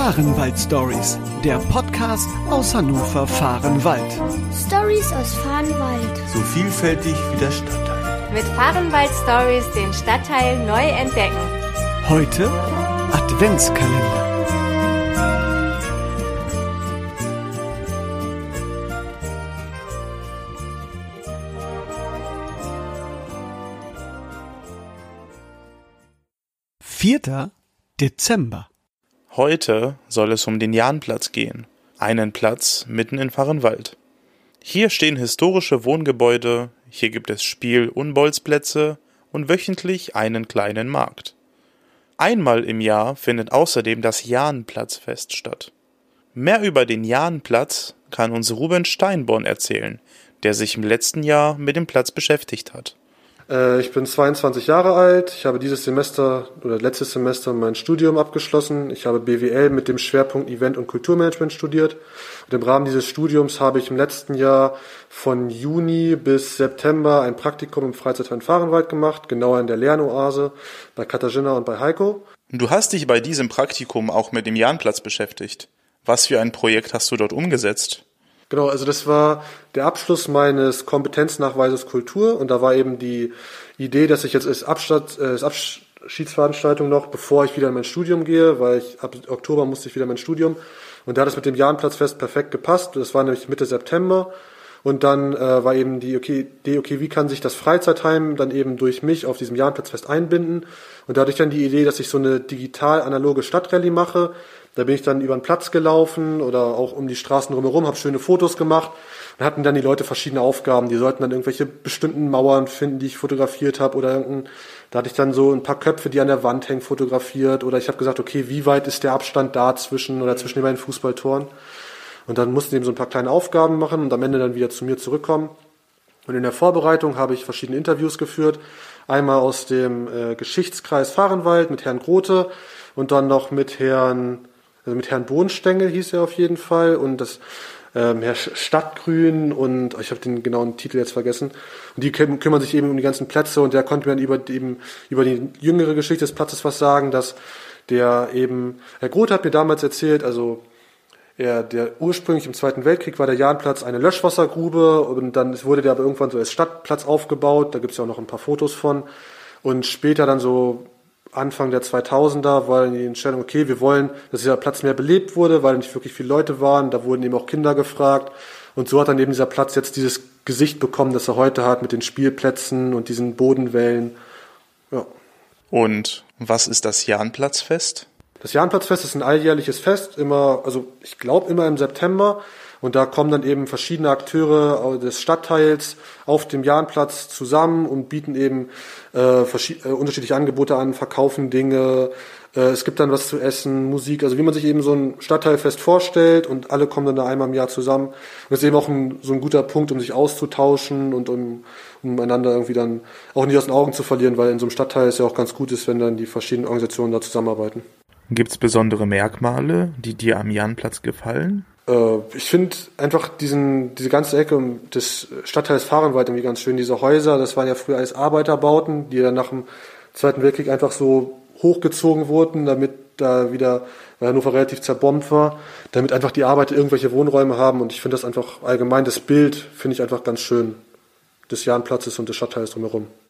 Fahrenwald-Stories, der Podcast aus Hannover-Fahrenwald. Stories aus Fahrenwald. So vielfältig wie der Stadtteil. Mit Fahrenwald-Stories den Stadtteil neu entdecken. Heute Adventskalender. Vierter Dezember. Heute soll es um den Jahnplatz gehen, einen Platz mitten in Fahrenwald. Hier stehen historische Wohngebäude, hier gibt es Spiel- und Bolzplätze und wöchentlich einen kleinen Markt. Einmal im Jahr findet außerdem das Jahnplatzfest statt. Mehr über den Jahnplatz kann uns Ruben Steinborn erzählen, der sich im letzten Jahr mit dem Platz beschäftigt hat. Ich bin 22 Jahre alt. Ich habe letztes Semester mein Studium abgeschlossen. Ich habe BWL mit dem Schwerpunkt Event- und Kulturmanagement studiert. Und im Rahmen dieses Studiums habe ich im letzten Jahr von Juni bis September ein Praktikum im Freizeitverein Fahrenwald gemacht, genauer in der Lernoase bei Katharina und bei Heiko. Du hast dich bei diesem Praktikum auch mit dem Jahnplatz beschäftigt. Was für ein Projekt hast du dort umgesetzt? Genau, also das war der Abschluss meines Kompetenznachweises Kultur und da war eben die Idee, dass ich jetzt als Abschiedsveranstaltung noch, bevor ich wieder in mein Studium gehe, weil ab Oktober musste ich wieder in mein Studium und da hat es mit dem Jahnplatzfest perfekt gepasst, das war nämlich Mitte September und dann war eben die Idee, wie kann sich das Freizeitheim dann eben durch mich auf diesem Jahnplatzfest einbinden und dadurch dann die Idee, dass ich so eine digital-analoge Stadtrallye mache. Da bin ich dann über den Platz gelaufen oder auch um die Straßen drumherum, habe schöne Fotos gemacht und hatten dann die Leute verschiedene Aufgaben. Die sollten dann irgendwelche bestimmten Mauern finden, die ich fotografiert habe oder da hatte ich dann so ein paar Köpfe, die an der Wand hängen, fotografiert oder ich habe gesagt, okay, wie weit ist der Abstand da zwischen den beiden Fußballtoren? Und dann mussten die eben so ein paar kleine Aufgaben machen und am Ende dann wieder zu mir zurückkommen. Und in der Vorbereitung habe ich verschiedene Interviews geführt. Einmal aus dem Geschichtskreis Fahrenwald mit Herrn Grote und dann noch mit Herrn Bohnstengel hieß er auf jeden Fall und das Herr Stadtgrün und ich habe den genauen Titel jetzt vergessen. Und die kümmern sich eben um die ganzen Plätze und der konnte mir dann über die jüngere Geschichte des Platzes was sagen, dass Herr Grote hat mir damals erzählt, also der ursprünglich im Zweiten Weltkrieg war der Jahnplatz eine Löschwassergrube und dann wurde der aber irgendwann so als Stadtplatz aufgebaut, da gibt's ja auch noch ein paar Fotos von und später dann so Anfang der 2000er war die Entscheidung, okay, wir wollen, dass dieser Platz mehr belebt wurde, weil nicht wirklich viele Leute waren, da wurden eben auch Kinder gefragt und so hat dann eben dieser Platz jetzt dieses Gesicht bekommen, das er heute hat mit den Spielplätzen und diesen Bodenwellen. Ja. Und was ist das Jahnplatzfest? Das Jahnplatzfest ist ein alljährliches Fest, immer im September. Und da kommen dann eben verschiedene Akteure des Stadtteils auf dem Jahnplatz zusammen und bieten eben unterschiedliche Angebote an, verkaufen Dinge. Es gibt dann was zu essen, Musik, also wie man sich eben so ein Stadtteilfest vorstellt und alle kommen dann da einmal im Jahr zusammen. Und das ist eben auch so ein guter Punkt, um sich auszutauschen und um einander irgendwie dann auch nicht aus den Augen zu verlieren, weil in so einem Stadtteil es ja auch ganz gut ist, wenn dann die verschiedenen Organisationen da zusammenarbeiten. Gibt es besondere Merkmale, die dir am Jahnplatz gefallen? Ich finde einfach diese ganze Ecke des Stadtteils Fahrenwald irgendwie ganz schön. Diese Häuser, das waren ja früher alles Arbeiterbauten, die dann nach dem Zweiten Weltkrieg einfach so hochgezogen wurden, damit da wieder, weil Hannover relativ zerbombt war, damit einfach die Arbeiter irgendwelche Wohnräume haben. Und ich finde das einfach allgemein, das Bild finde ich einfach ganz schön des Jahnplatzes und des Stadtteils drumherum.